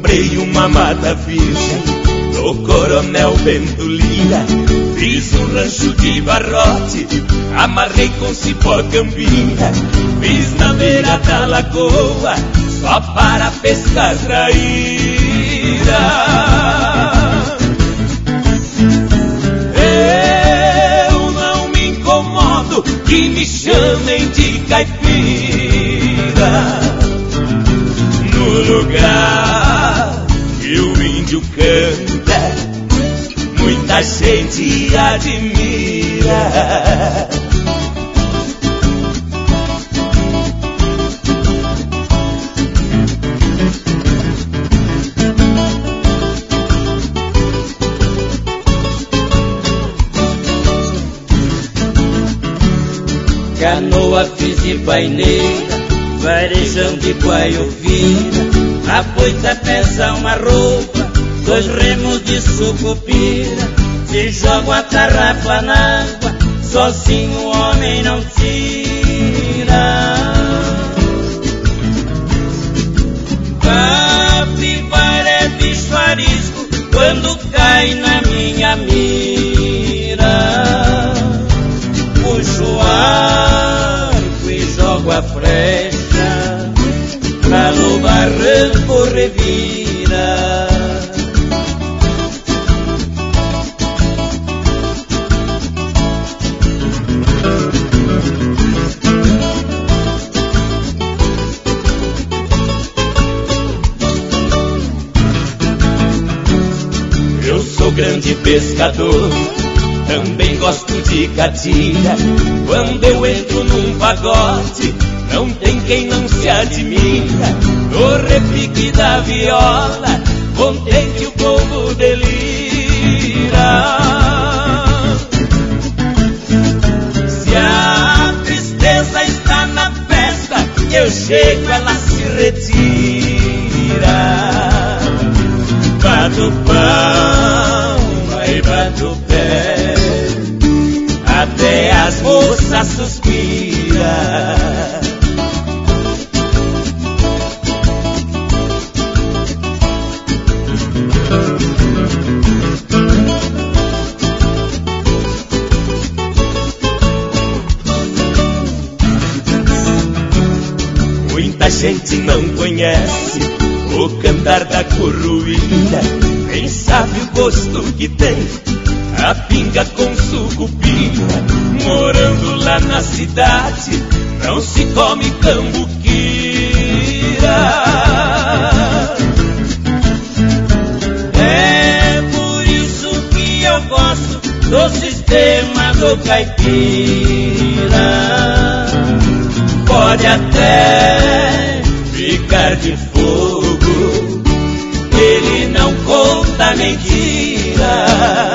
comprei uma mata virgem do Coronel Bento Lira. Fiz um rancho de barrote, amarrei com cipó cambinha. Fiz na beira da lagoa, só para pescar traíra. Eu não me incomodo que me chamem de caipira. No lugar que o índio canta, muita gente admira. Canoa fiz de paineira, varejão de guaiovira. A boita pesa uma roupa, 2 remos de sucupira. Se joga a tarrafa na água, sozinho o homem não tira. Capivara é bicho arisco quando cai na minha mira. Puxo o arco e jogo a flecha, pra no barranco revira. Eu sou grande pescador, também gosto de catira. Quando eu entro num pagode, não tem quem não se admira. No repique da viola, contente o povo delira. Se a tristeza está na festa, eu chego, ela se retira. Bato palma e bato pé, até as moças suspiram. Muita gente não conhece o cantar da curruína, nem sabe o gosto que tem a pinga com sucupira. Morando lá na cidade, não se come cambuquira. É por isso que eu gosto do sistema do caipira. Pode até ficar de fogo, ele não conta mentira.